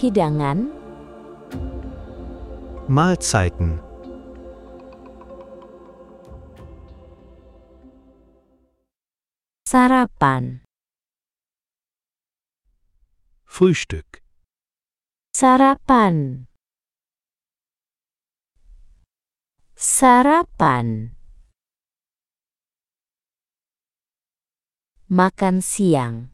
hidangan, Mahlzeiten, sarapan, Frühstück, sarapan, sarapan, makan siang,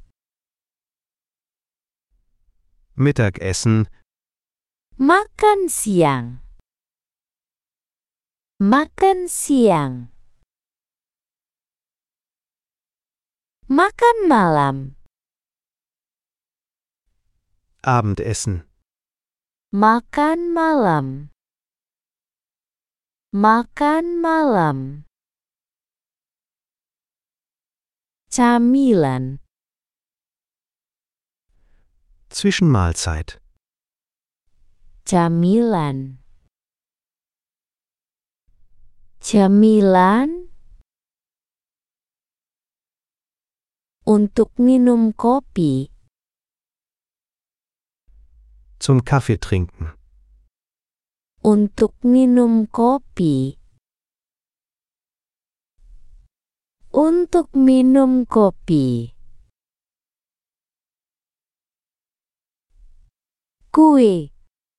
Mittagessen, makan siang, makan siang, makan malam, Abendessen, makan malam, makan malam, camilan, Zwischenmahlzeit, camilan, camilan, untuk minum kopi, zum Kaffee trinken, untuk minum kopi, untuk minum kopi, kue,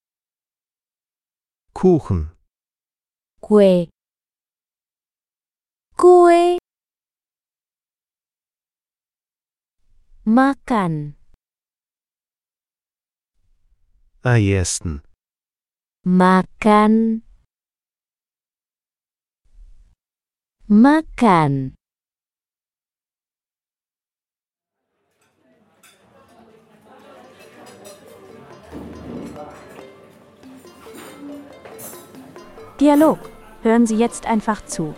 Kuchen, kue, kue, makan, Essen, makan, makan. Dialog. Hören Sie jetzt einfach zu.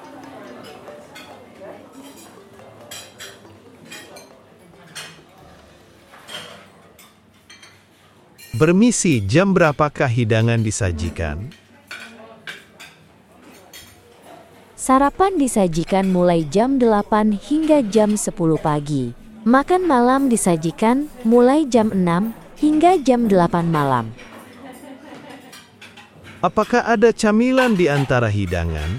Permisi, jam berapakah hidangan disajikan? Sarapan disajikan mulai jam 8 hingga jam 10 pagi. Makan malam disajikan mulai jam 6 hingga jam 8 malam. Apakah ada camilan di antara hidangan?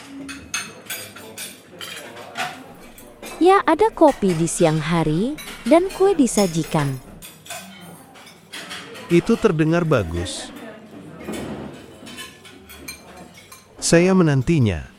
Ya, ada kopi di siang hari dan kue disajikan. Itu terdengar bagus. Saya menantinya.